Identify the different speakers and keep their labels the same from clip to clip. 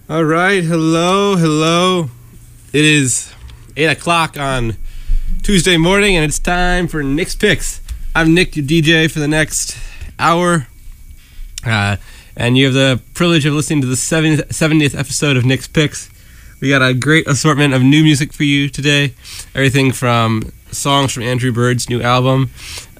Speaker 1: All right, hello. It is 8 o'clock on Tuesday morning, and it's time for Nick's Picks. I'm Nick, your DJ for the next hour, and you have the privilege of listening to the 70th episode of Nick's Picks. We got a great assortment of new music for you today, everything from songs from Andrew Bird's new album,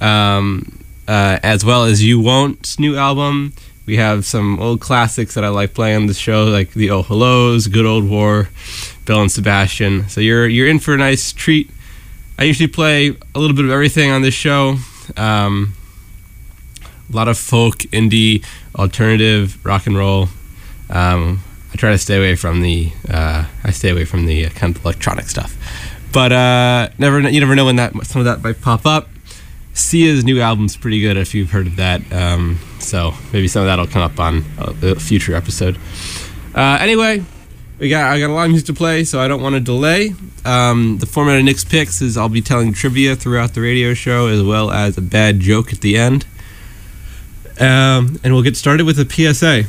Speaker 1: as well as You Won't's new album. We have some old classics that I like playing on the show, like the Oh Hellos, Good Old War, Bill and Sebastian. So you're in for a nice treat. I usually play a little bit of everything on this show. A lot of folk, indie, alternative, rock and roll. I try to stay away from the kind of electronic stuff. But you never know when some of that might pop up. Sia's new album's pretty good if you've heard of that. So maybe some of that'll come up on a future episode. Anyway, I got a lot of music to play, so I don't want to delay. The format of Nick's Picks is I'll be telling trivia throughout the radio show, as well as a bad joke at the end. And we'll get started with a PSA,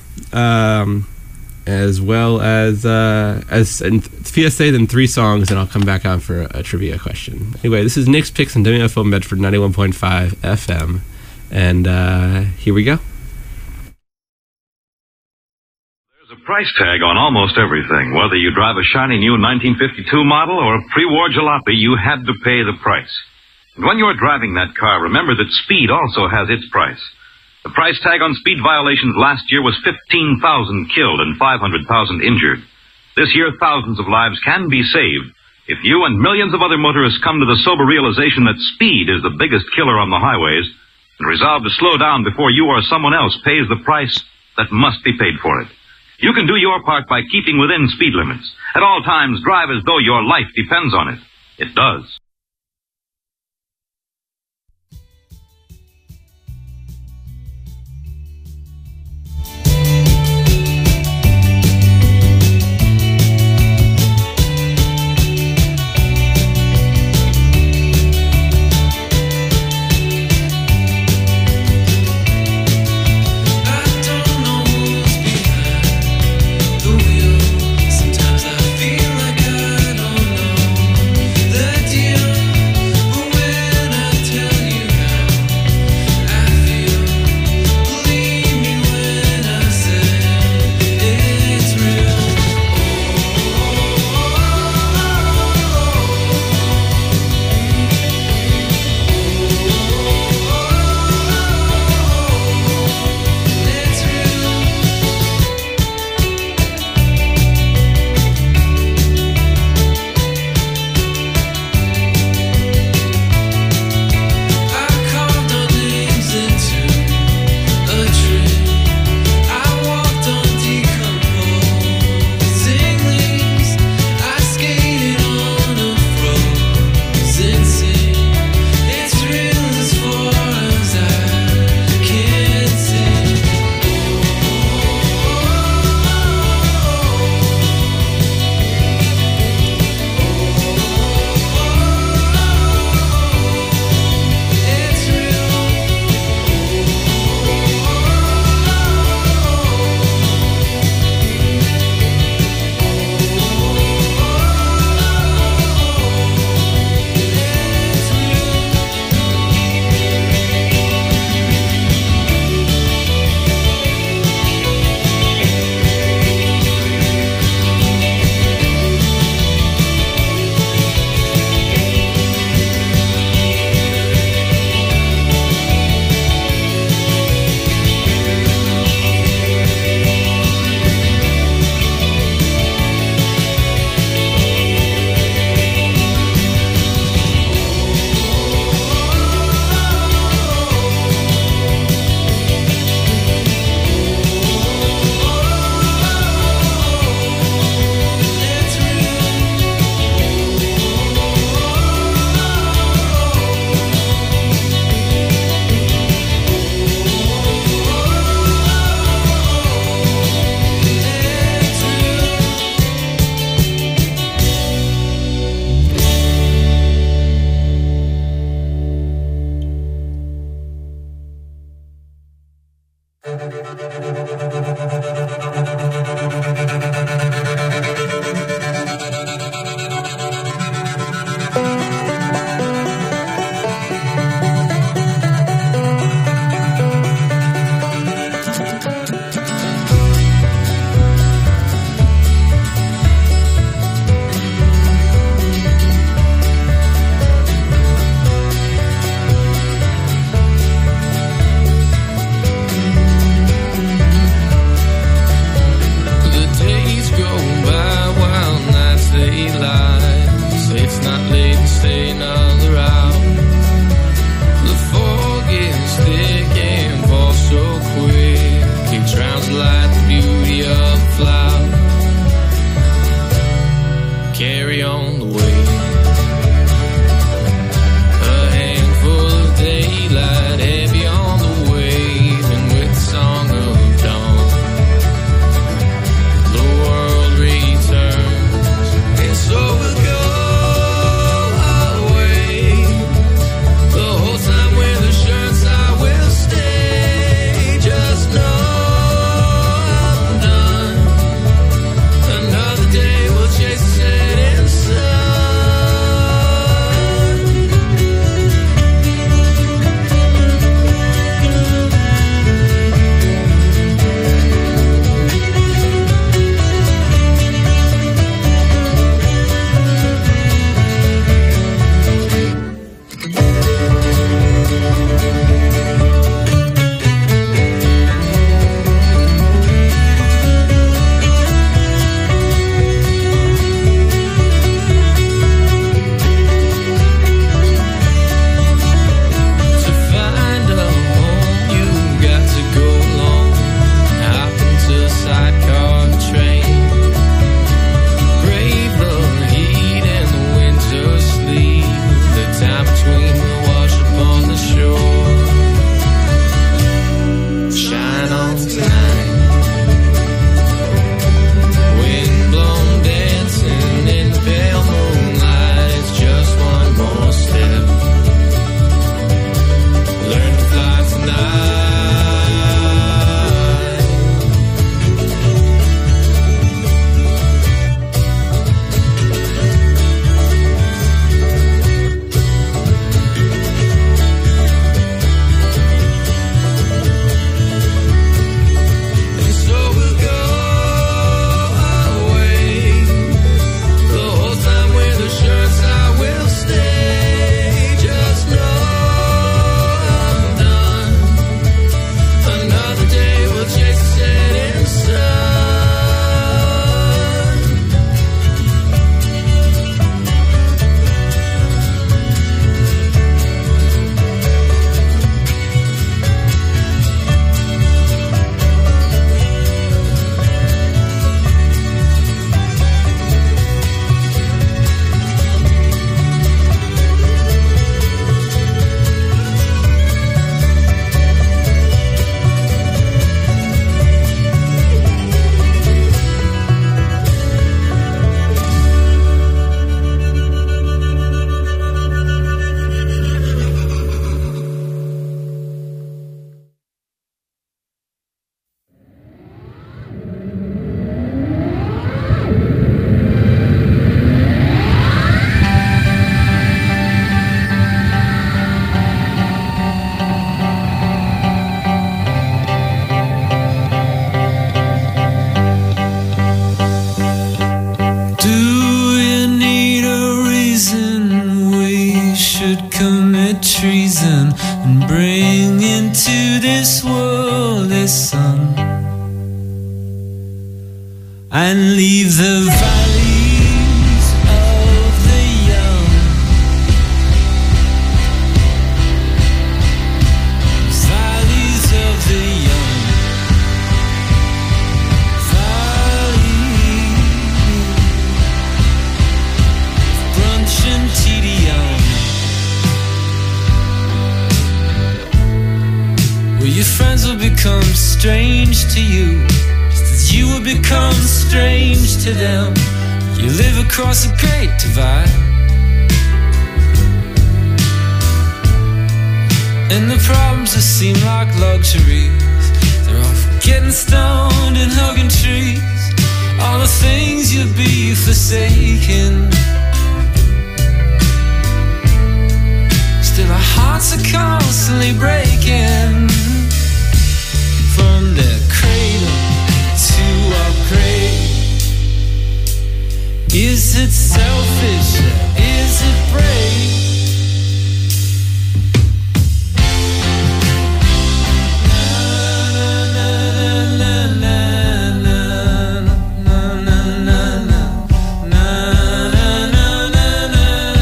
Speaker 1: as well as PSA, then 3 songs, and I'll come back on for a trivia question. Anyway, this is Nick's Picks on WFO Medford 91.5 FM, and here we go.
Speaker 2: There's a price tag on almost everything. Whether you drive a shiny new 1952 model or a pre-war jalopy, you had to pay the price. And when you're driving that car, remember that speed also has its price. The price tag on speed violations last year was 15,000 killed and 500,000 injured. This year, thousands of lives can be saved if you and millions of other motorists come to the sober realization that speed is the biggest killer on the highways and resolve to slow down before you or someone else pays the price that must be paid for it. You can do your part by keeping within speed limits. At all times, drive as though your life depends on it. It does.
Speaker 3: Sometimes I feel like I don't know that you It's not late to stay another hour. The fog is thick and falls so quick. It drowns like the beauty of a flower. Carry on the way. A handful of daylight heavy on the wave, and with the song of dawn, the world returns, and so we'll go away. The whole time with assurance I will stay. Just know I'm done. Another day will chase the setting sun. To find a home, you got to go alone. Hop into a sidecar train. Brave the heat and the winter sleep. The time between will wash upon the shore. Shine on tonight. Wind blown dancing in the pale moonlight. Just one more step. Learn to fly tonight. And so we'll go away. The whole time with assurance I will stay. Just know I'm done. Another day will chase the setting sun. Do you need a reason we should commit treason and bring into this world a son and leave the valleys of the young, valleys of the young, valleys brunch and tedium, where your friends will become strange to you, just as you will become strange to them. You live across a great divide, and the problems that seem like luxuries, they're all for getting stoned and hugging trees. All the things you'd be forsaken, still our hearts are constantly breaking. From their cradle to our grave. Is it selfish or is it brave? Na, na, na, na, na, na, na, na, na, na, na, na.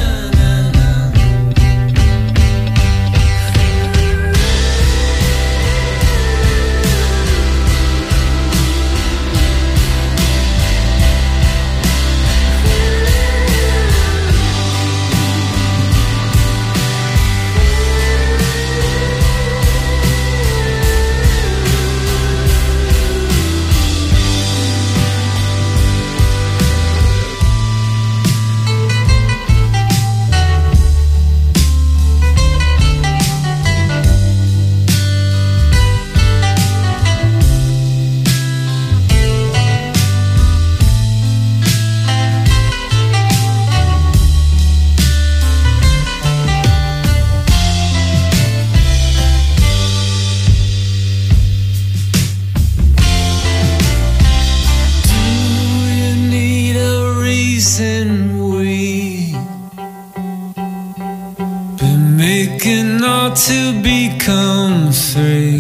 Speaker 3: taken all to become three,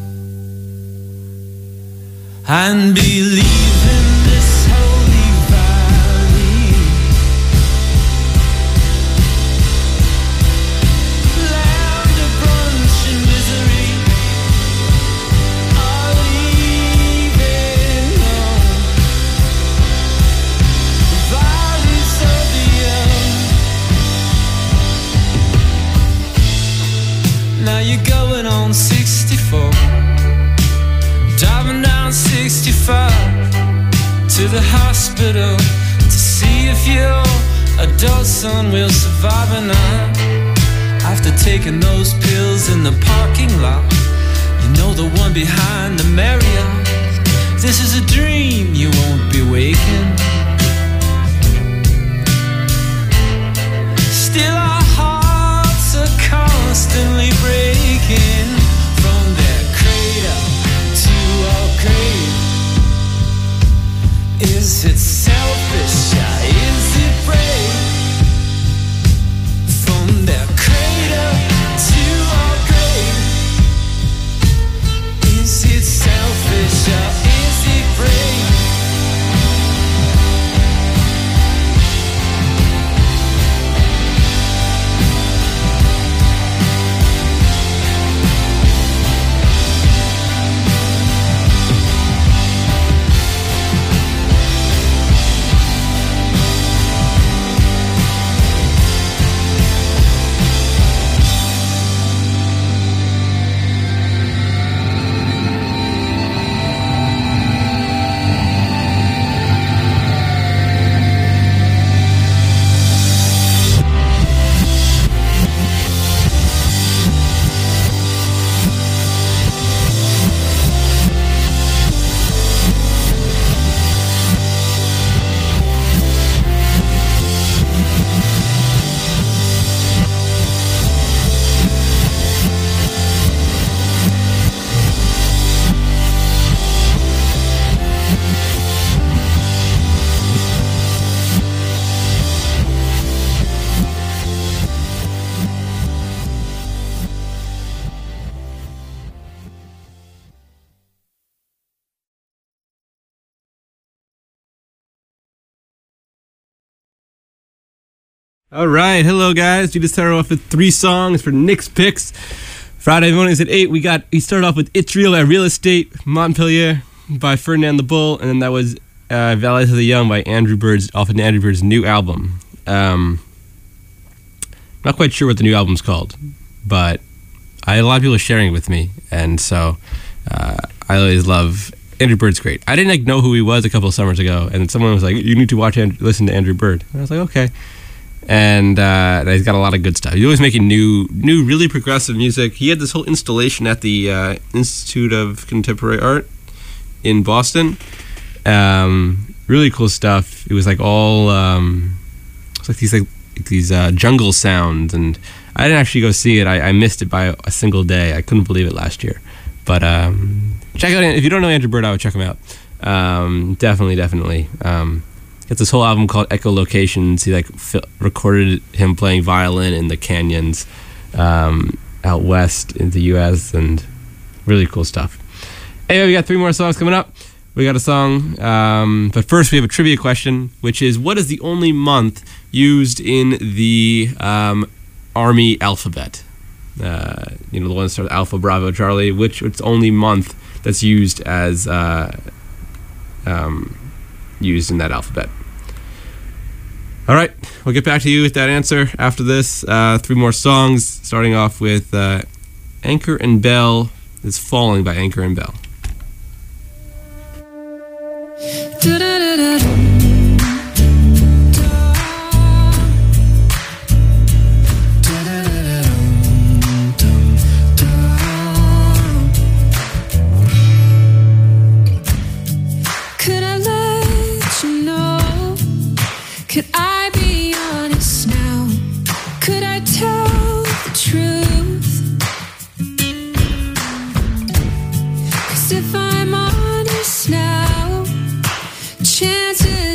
Speaker 3: and believe in this holy valley. Land of brunch and misery, are leaving home. The violence of the young. Now you're going on 64, driving down 65 to the hospital to see if your adult son will survive or not. After taking those pills in the parking lot, you know, the one behind the Marriott. This is a dream, you won't be waking. Still our hearts are constantly breaking. From their cradle to our grave. Is it selfish or is it brave? From their cradle to our grave. Is it selfish or is it brave?
Speaker 1: All right, hello guys. We just started off with 3 songs for Nick's Picks. Friday mornings at 8. We started off with It's Real by Real Estate, Montpellier by Ferdinand the Bull, and then that was Valley of the Young by Andrew Bird's, off of Andrew Bird's new album. Not quite sure what the new album's called, but I had a lot of people sharing it with me, and so I always love Andrew Bird's great. I didn't know who he was a couple of summers ago, and someone was like, "You need to listen to Andrew Bird." And I was like, "Okay." And he's got a lot of good stuff. He's always making new, really progressive music. He had this whole installation at the Institute of Contemporary Art in Boston. Really cool stuff. It was like all it's like these jungle sounds, and I didn't actually go see it. I missed it by a single day. I couldn't believe it last year. But check out, if you don't know Andrew Bird, I would check him out. Definitely. It's this whole album called Echolocations. He recorded him playing violin in the canyons out west in the U.S. and really cool stuff. Anyway, we got 3 more songs coming up. We got a song, but first we have a trivia question, which is, what is the only month used in the Army alphabet? The one that starts with Alpha, Bravo, Charlie. Which it's the only month that's used as used in that alphabet. All right, we'll get back to you with that answer after this. 3 more songs, starting off with Anchor and Bell is Falling by Anchor and Bell.
Speaker 4: Could I let you know? Could I be honest now? Could I tell the truth? 'Cause if I'm honest now, chances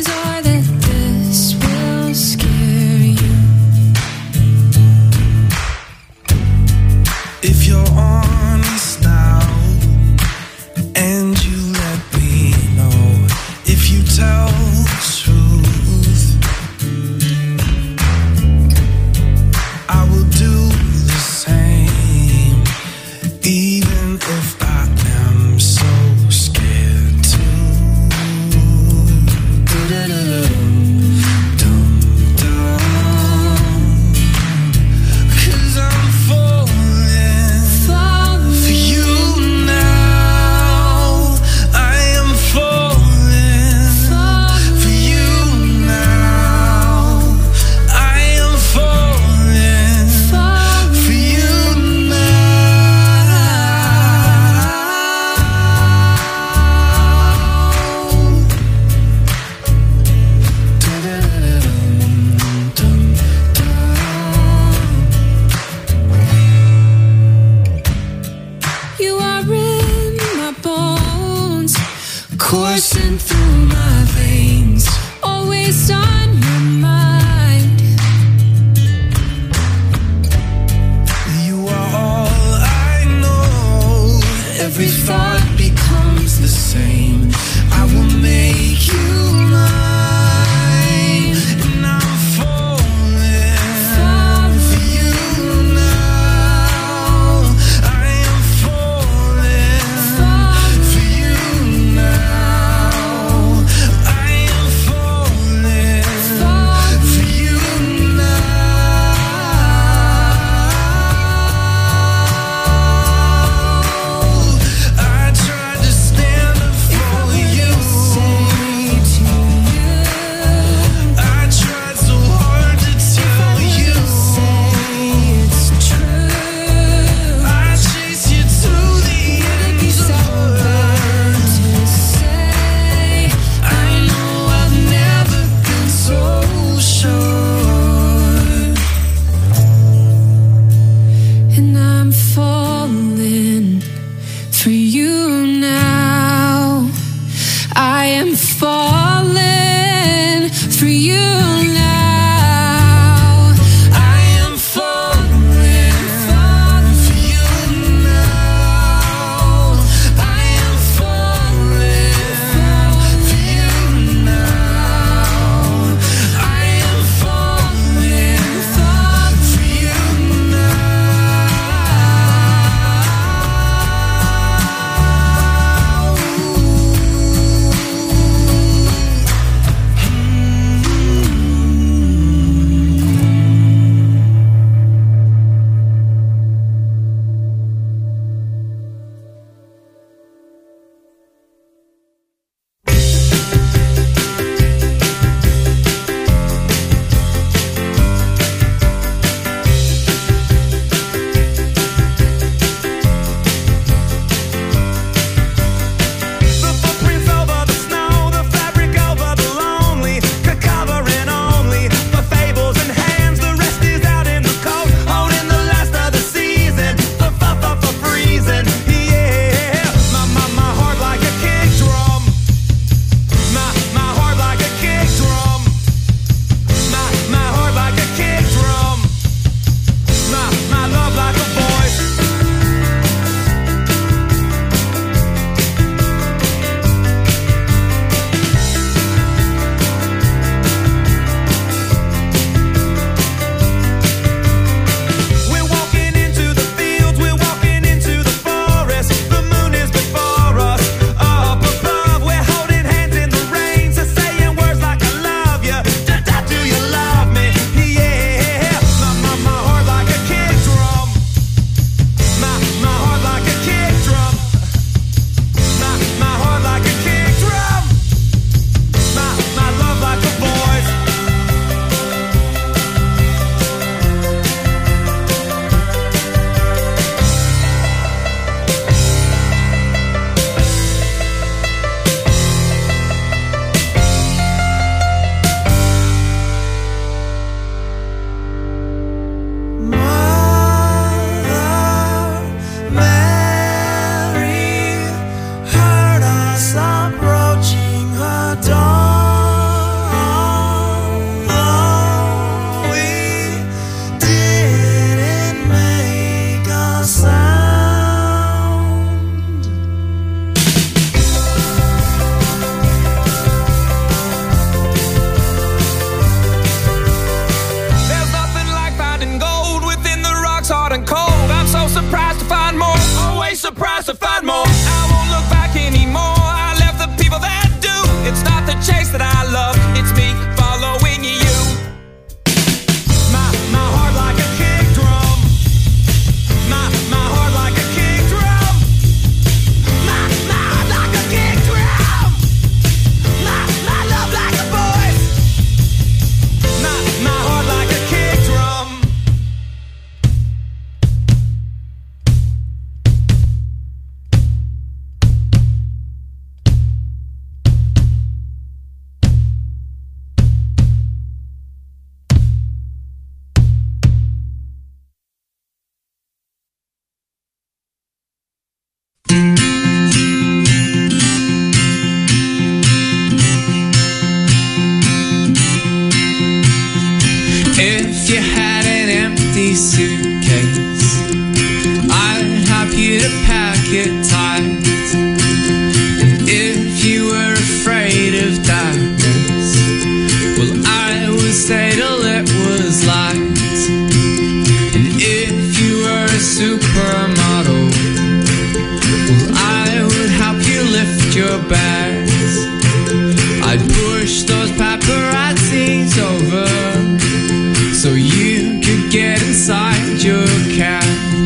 Speaker 3: empty suitcase. I'd help you to pack it tight. And if you were afraid of darkness, well, I would stay till it was light. And if you were a supermodel, well, I would help you lift your bags. I'd push those paparazzis over so you could get inside your cab.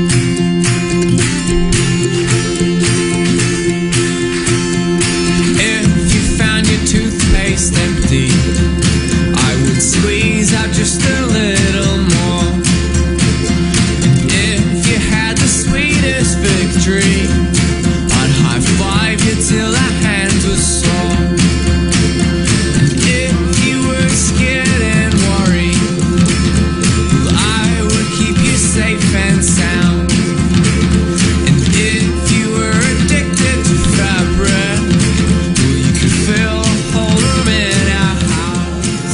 Speaker 3: If you found your toothpaste empty, I would squeeze out just a little more. And if you had the sweetest victory, I'd high-five you till our hands were sore. And if you were scared and worried, well, I would keep you safe and sound. And if you were addicted to fabric, well, you could fill a whole room in our house.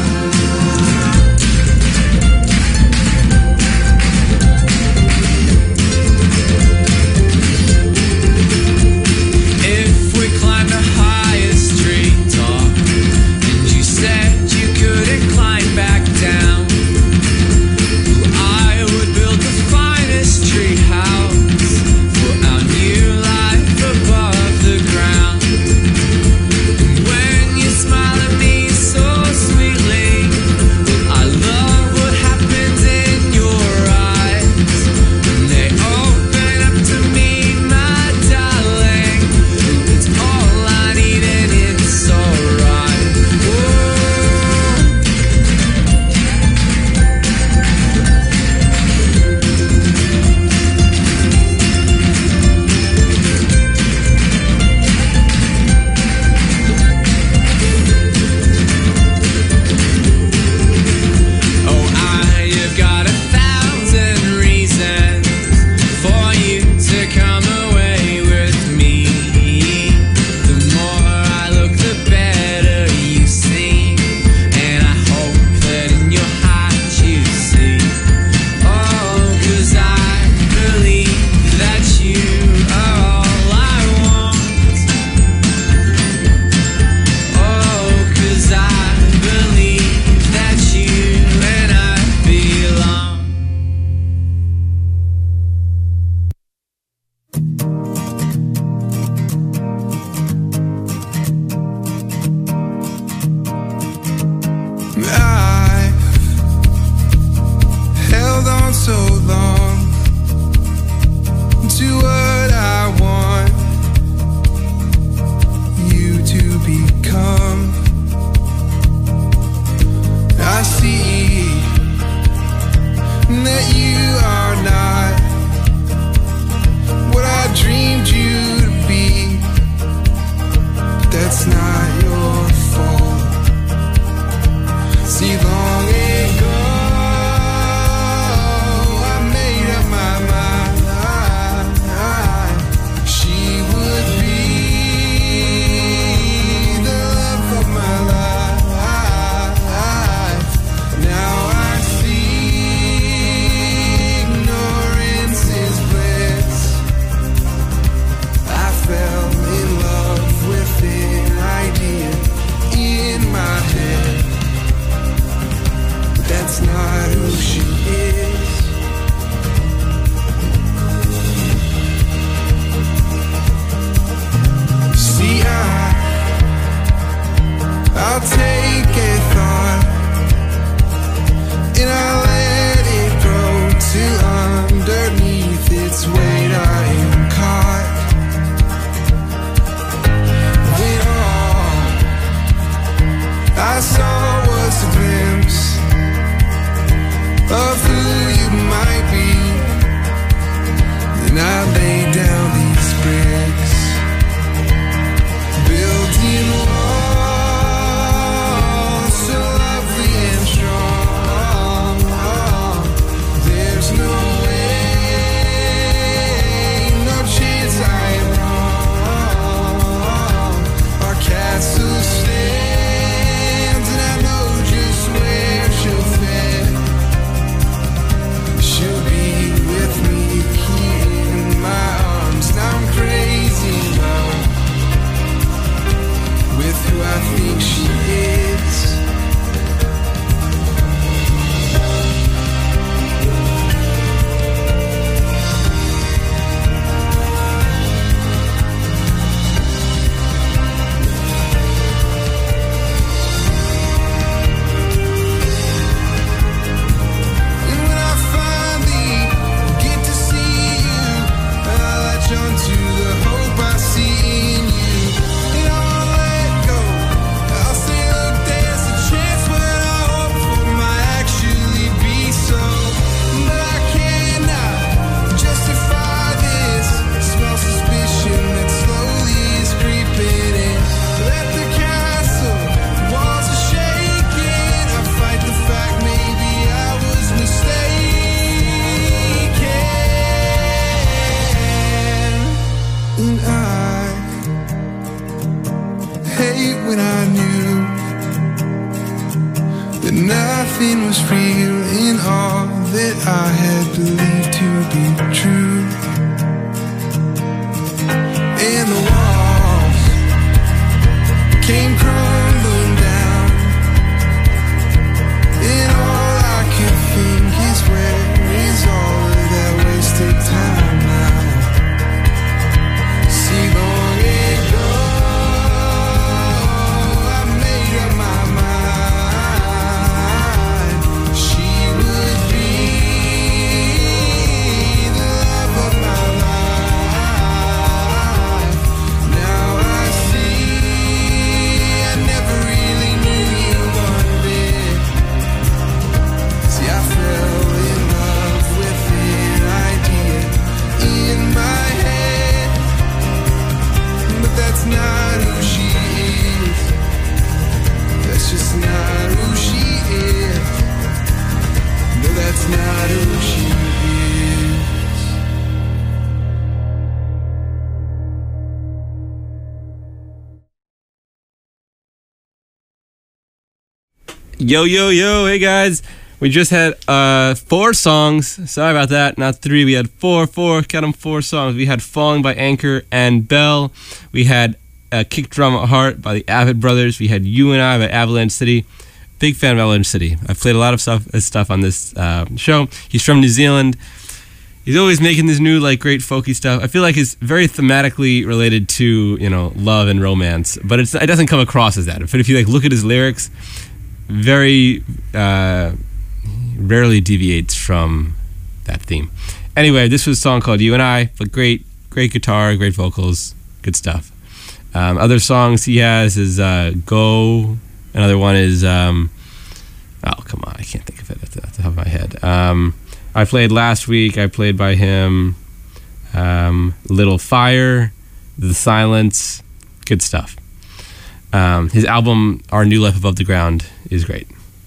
Speaker 3: If we climbed the highest treetop and you said you couldn't climb back down, well, I would build the finest treehouse for our new life above the ground. And when you smile at me so sweetly, well, I love what happens in your eyes when they open up to me, my darling. It's all I need and it's alright. Whoa. Oh, I've got 1,000 reasons for you to come away with me. The more I look, the better you seem, and I hope that in your heart you see. Oh, 'cause I believe that you are all I want. Oh, 'cause I believe that you and I belong.
Speaker 5: I've held on so long to what I want you to become. I see that you are not what I dreamed you to be. That's not your fault. See, long ago, I made up my mind. She would be the love of my life. Now I see ignorance is bliss. I fell in love with an idea. I had believed to be true. And the walls came crumbling down, and all I can think is where is all of that wasted time now? See, long ago I made up my mind. She would be the love of my life. Now I see I never really knew you one bit. See, I fell in love with an idea in my head, but that's not who she is. That's just not who she is. No, that's not who she is.
Speaker 1: Yo, yo, yo. Hey, guys. We just had 4 songs. Sorry about that. Not 3. We had 4. Count them, 4 songs. We had Falling by Anchor and Bell. We had Kick Drum at Heart by the Avid Brothers. We had You and I by Avalanche City. Big fan of Avalanche City. I've played a lot of stuff on this show. He's from New Zealand. He's always making this new, like, great folky stuff. I feel like it's very thematically related to, you know, love and romance, but it doesn't come across as that. But if you, like, look at his lyrics, very rarely deviates from that theme. Anyway, this was a song called You and I, but great guitar, great vocals, good stuff. Other songs he has is Go. Another one is oh, come on, I can't think of it at the top of my head. I played last week. I played by him Little Fire, The Silence, good stuff. His album Our New Life Above the Ground is great.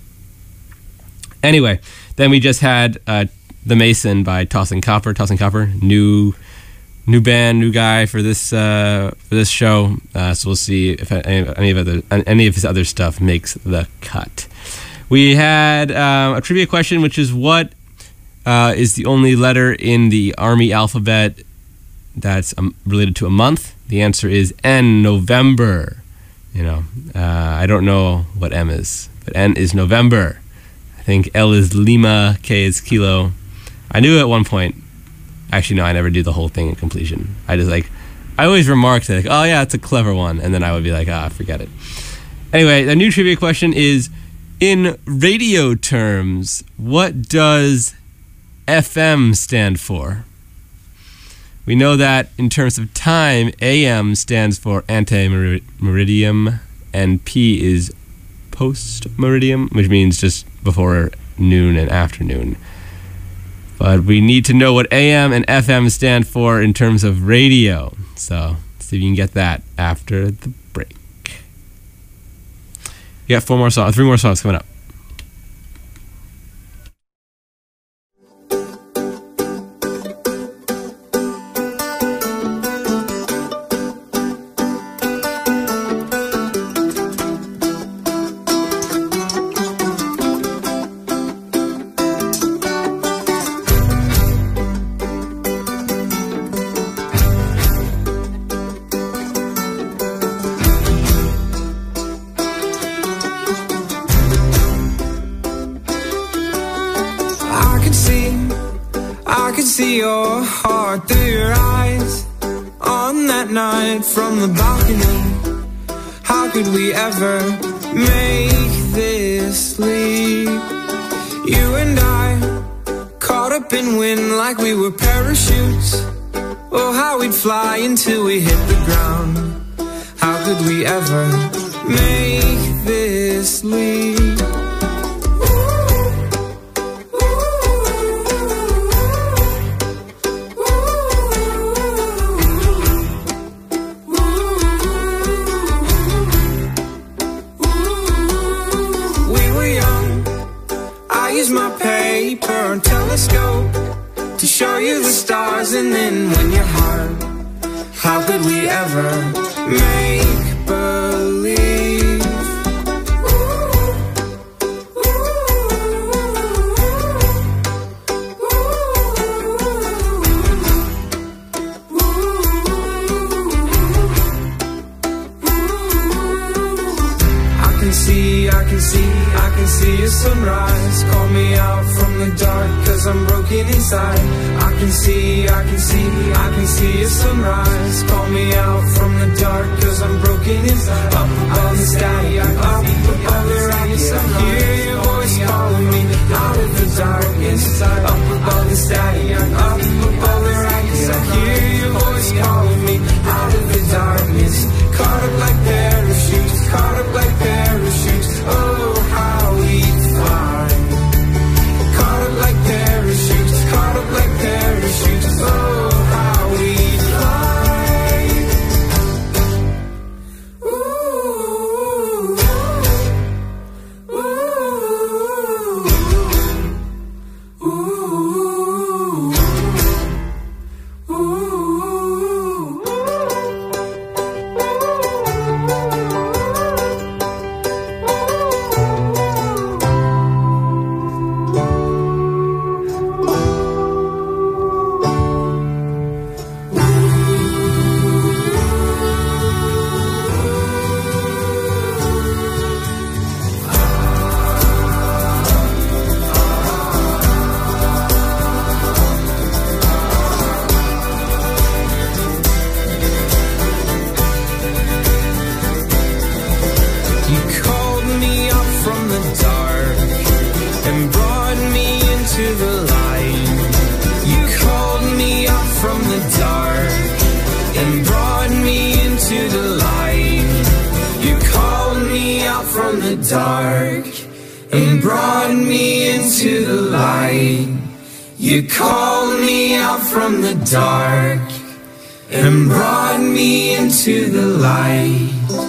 Speaker 1: Anyway, then we just had The Mason by Tossing Copper. Tossing Copper, new band, new guy for this show. So we'll see if any of his other stuff makes the cut. We had a trivia question, which is what is the only letter in the Army alphabet that's related to a month? The answer is N, November. You know, I don't know what M is, but N is November. I think L is Lima, K is Kilo. I knew at one point. Actually, no, I never do the whole thing in completion. I always remark that, like, oh yeah, it's a clever one, and then I would be like, forget it. Anyway, the new trivia question is, in radio terms, what does FM stand for? We know that in terms of time, AM stands for ante-meridium, and P is post-meridium, which means just before noon and afternoon. But we need to know what AM and FM stand for in terms of radio. So, see if you can get that after the break. You got 3 more songs coming up.
Speaker 5: See your heart through your eyes on that night from the balcony. How could we ever make this leap? You and I caught up in wind like we were parachutes. Oh, how we'd fly until we hit the ground. How could we ever make this leap? To show you the stars, and then when you're hard, how could we ever make believe? sunrise. Call me out from the dark, cause I'm broken inside. I can see a sunrise. Call me out from the dark, cause I'm broken inside. Up above the sky, up above the ragged sun. Hear your voice calling me out of the darkness. Up above the sky, up above the ragged sun. Hear your voice calling me out of the darkness. Caught up like parachutes, caught up like parachutes. Oh, how we fly. Caught up like parachutes, caught up like parachutes. Oh, how we fly. Ooh, ooh, ooh, ooh, ooh. Dark and brought me into the light. You called me out from the dark and brought me into the light.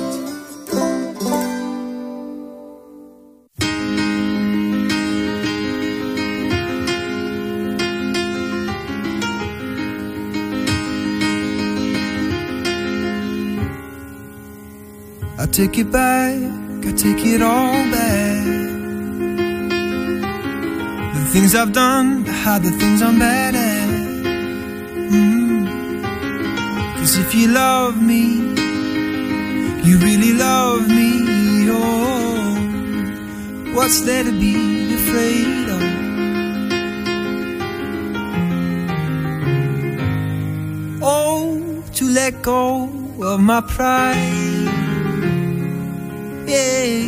Speaker 6: I take it back, I take it all back. The things I've done, the things I'm bad at. 'Cause if you love me, you really love me. Oh, what's there to be afraid of? Oh, to let go of my pride. Yeah.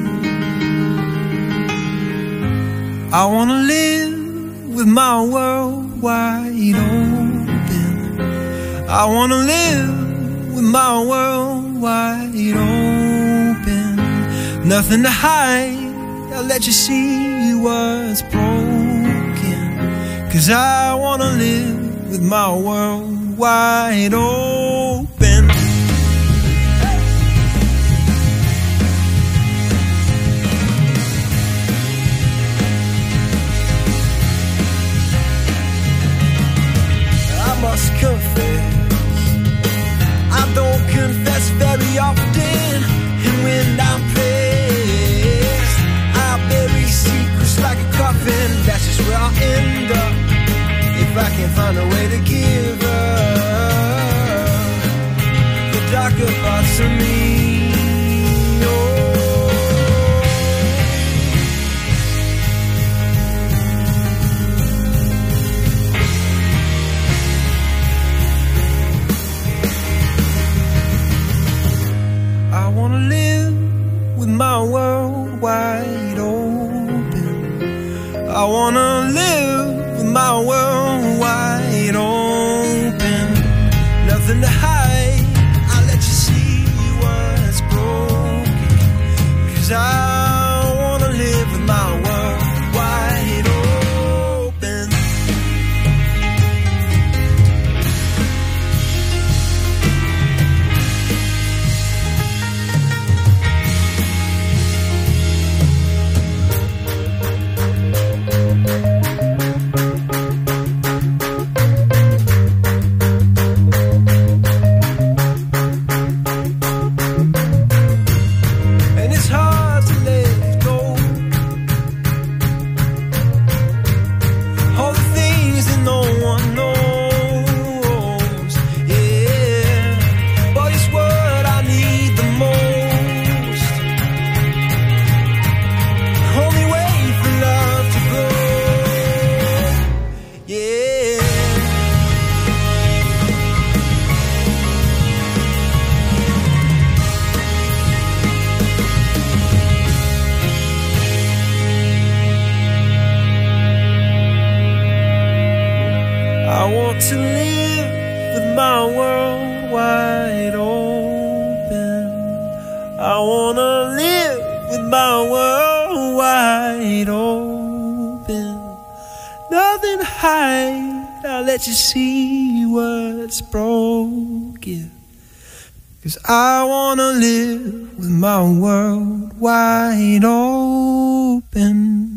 Speaker 6: I wanna live with my world wide open. I wanna live with my world wide open. Nothing to hide, I'll let you see what's broken. 'Cause I wanna live with my world wide open. I must confess, I don't confess very often. And when I'm pressed, I bury secrets like a coffin. That's just where I'll end up if I can find a way to give up the darker parts of me. I wanna live with my world wide open. I wanna live with my world wide open. Nothing to hide, I'll let you see what's broken. 'Cause I wanna live with my world wide open. want to live with my world wide open. I wanna live with my world wide open. Nothing to hide, I'll let you see what's broken. 'Cause I wanna live with my world wide open.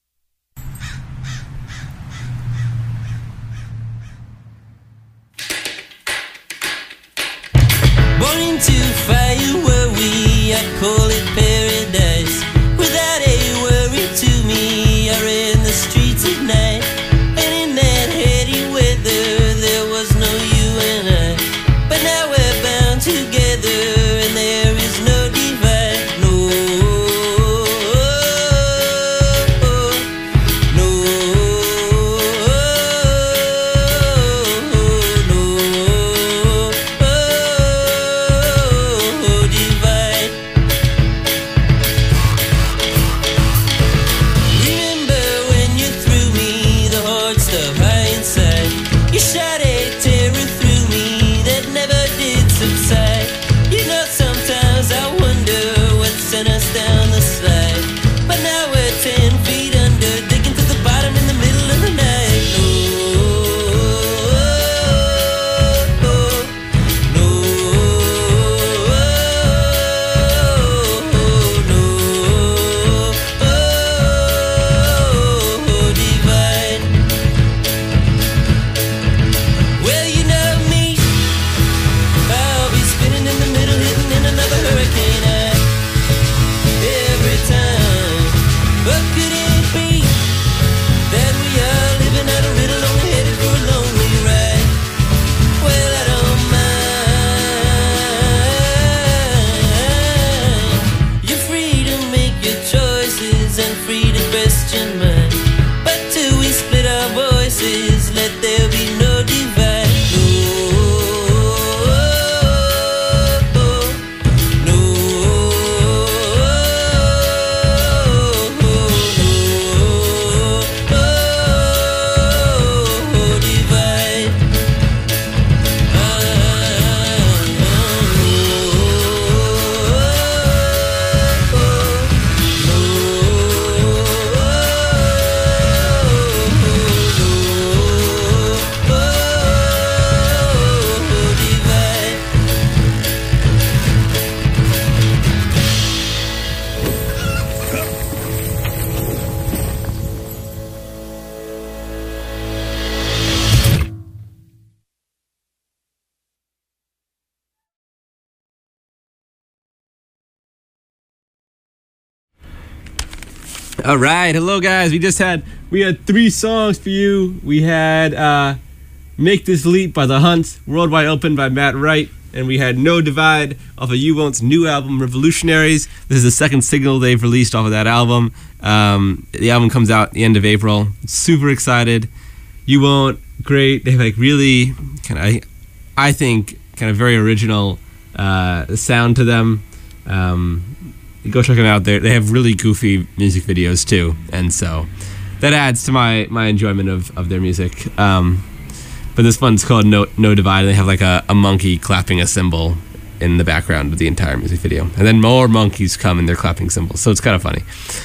Speaker 7: Born into fire were we, I'd call it paradise. Without a worry to me, I ran the streets at night. And in that heady weather, there was no you and I. But now we're bound together, and there is no divide. No, no, divide. Remember when you threw me the hard stuff high inside? You shot a terror through me that never did subside. You know, sometimes I wonder what sent us down the slide. But now we're 10 feet under, digging to the bottom in the middle of the night. No, no, divide. Well, you know me, I'll be spinning in the middle, hitting in another hurricane eye every time. But could it be that we are living out a riddle, only headed for a lonely ride? Well, I don't mind. You're free to make your choices and free to question mine. But till we split our voices, let there be no divide. No, divide. Divide.
Speaker 1: All right, hello guys. We had 3 songs for you. We had "Make This Leap" by The Hunts, "Worldwide Open" by Matt Wright, and we had "No Divide" off of You Won't's new album Revolutionaries. This is the second single they've released off of that album. The album comes out at the end of April. Super excited. You Won't, great. They have like really I think kind of very original sound to them. Go check them out. They have really goofy music videos too, and so that adds to my enjoyment of their music. But this one's called No Divide, and they have like a monkey clapping a cymbal in the background of the entire music video, and then more monkeys come and they're clapping cymbals, so it's kind of funny.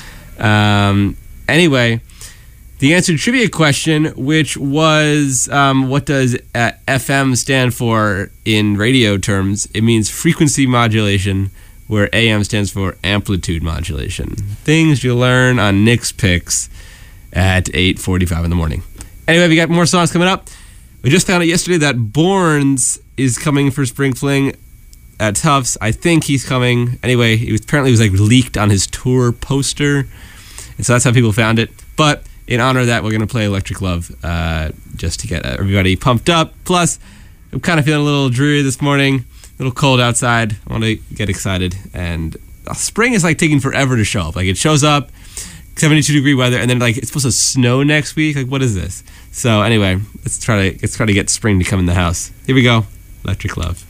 Speaker 1: Anyway, the answer to trivia question, which was what does FM stand for in radio terms? It means frequency modulation, where AM stands for amplitude modulation. Things you learn on Nick's Picks at 8:45 in the morning. Anyway, we got more songs coming up. We just found out yesterday that Borns is coming for Spring Fling at Tufts. I think he's coming. Anyway, apparently it was like leaked on his tour poster, and so that's how people found it. But in honor of that, we're going to play Electric Love just to get everybody pumped up. Plus, I'm kind of feeling a little dreary this morning. A little cold outside. I want to get excited. And spring is like taking forever to show up. Like it shows up, 72-degree weather, and then like it's supposed to snow next week. Like what is this? So anyway, let's try to get spring to come in the house. Here we go. Electric Love.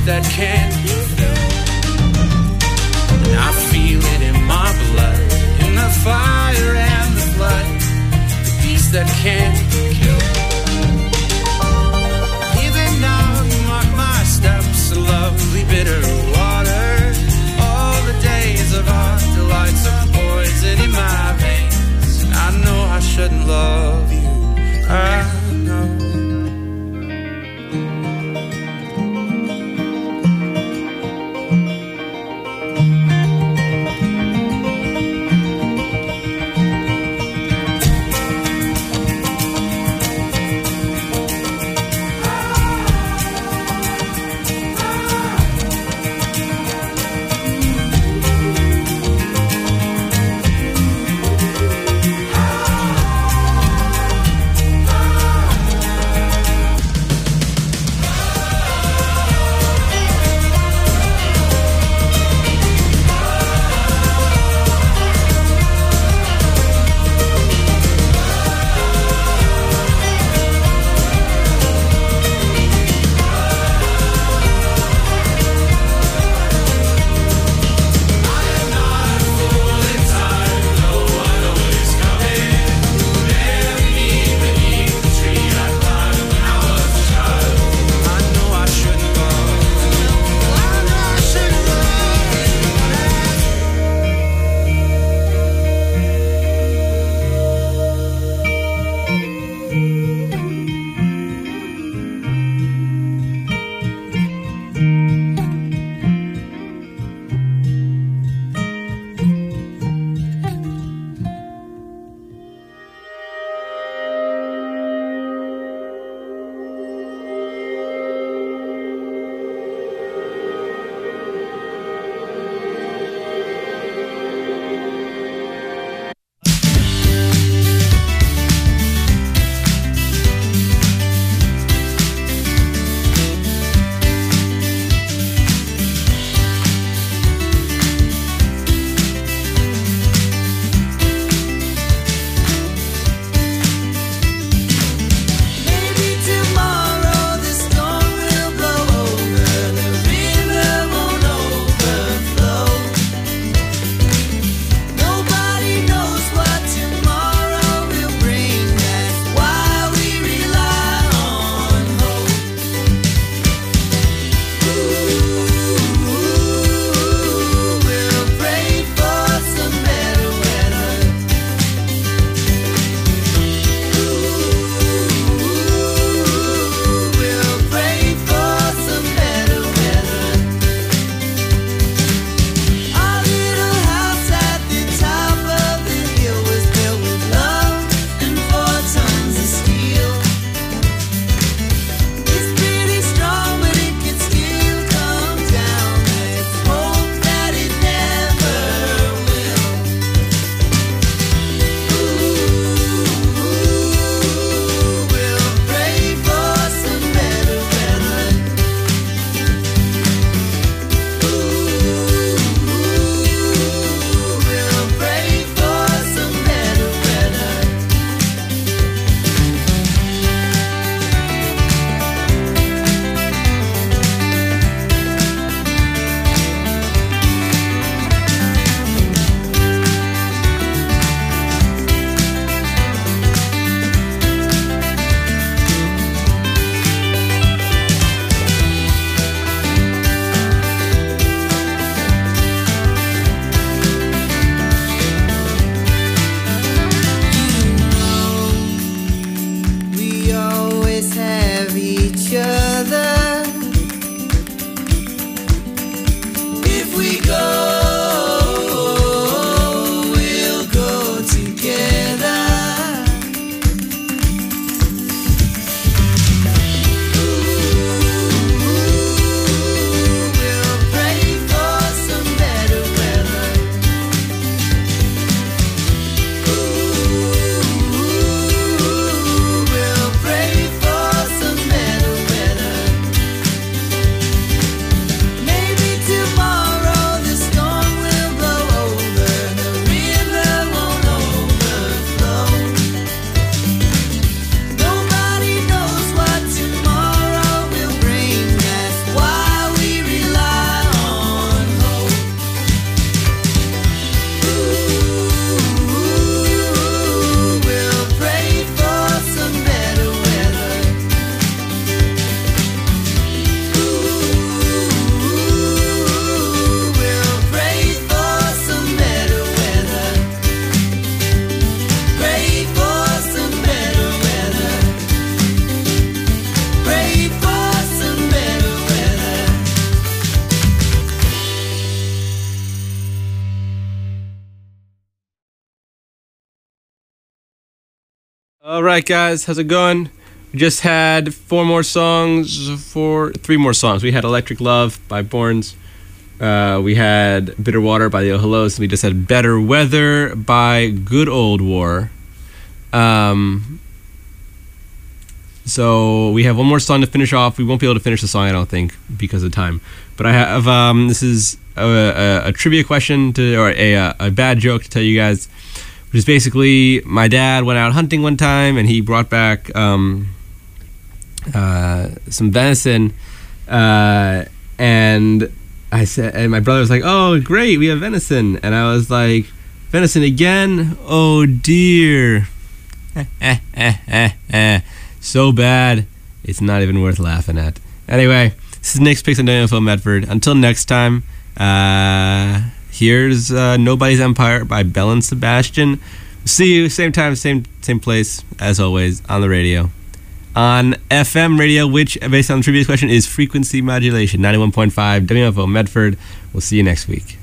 Speaker 8: that can't be felt. And I feel it in my blood, in the fire and the flood, the beast that can't be killed. Even now you mark my steps, a lovely bitter water. All the days of our delights are poison in my veins. And I know I shouldn't love you, I know.
Speaker 1: All right, guys, how's it going? We just had three more songs. We had Electric Love by Borns. We had Bitter Water by the Oh Hellos. We just had Better Weather by Good Old War. So we have one more song to finish off. We won't be able to finish the song, I don't think, because of time. But I have this is a trivia question or a bad joke to tell you guys, which is basically my dad went out hunting one time and he brought back some venison, and I said, and my brother was like, "Oh, great, we have venison," and I was like, "Venison again? Oh dear." So bad, it's not even worth laughing at. Anyway, this is Nick's Picks on WFO Medford. Until next time, here's Nobody's Empire by Belle and Sebastian. See you same time, same place, as always, on the radio. On FM radio, which, based on the previous question, is frequency modulation, 91.5 WFO Medford. We'll see you next week.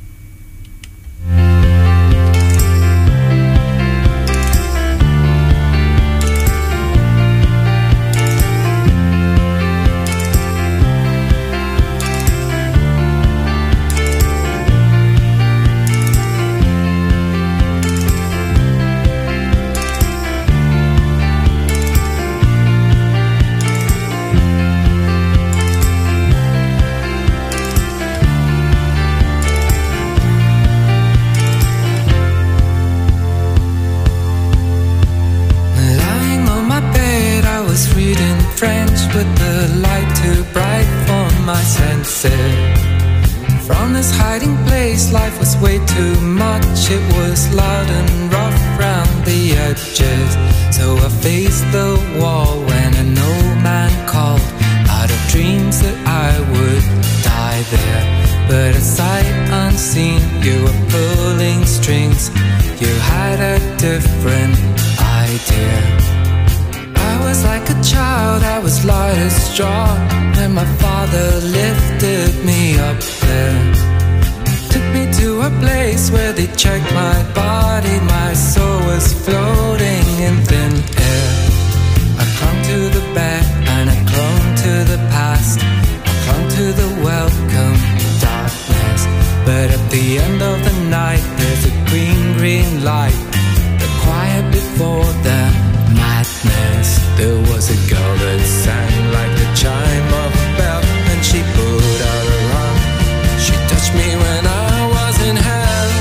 Speaker 3: From this hiding place, life was way too much. It was loud and rough round the edges. So I faced the wall when an old man called out of dreams that I would die there. But at sight unseen, you were pulling strings. You had a different idea. I was like a child, I was light as straw, and my father lifted me up there. Took me to a place where they checked my body. My soul was floating in thin air. I clung to the bed and I clung to the past. I clung to the welcome darkness. But at the end of the night, there's a green light, the quiet before the madness. There was a girl that sang like the chime of a bell, and she put out her arm. She touched me when I was in hell.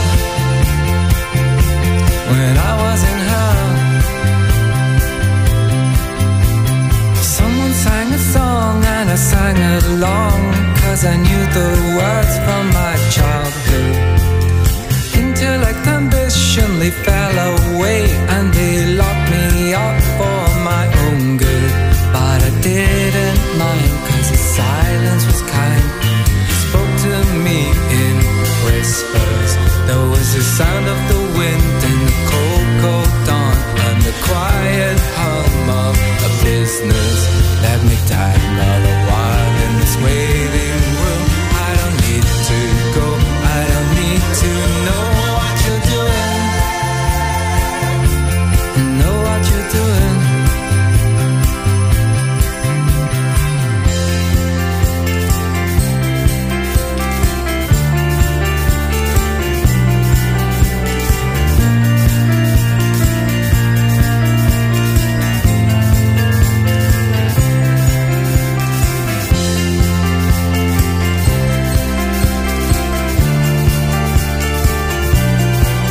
Speaker 3: When I was in hell. Someone sang a song and I sang along, 'cause I knew the words from my childhood. Intellect, ambition, they fell away, and they locked me up for my own good. But I didn't mind, 'cause the silence was kind. He spoke to me in whispers. There was the sound of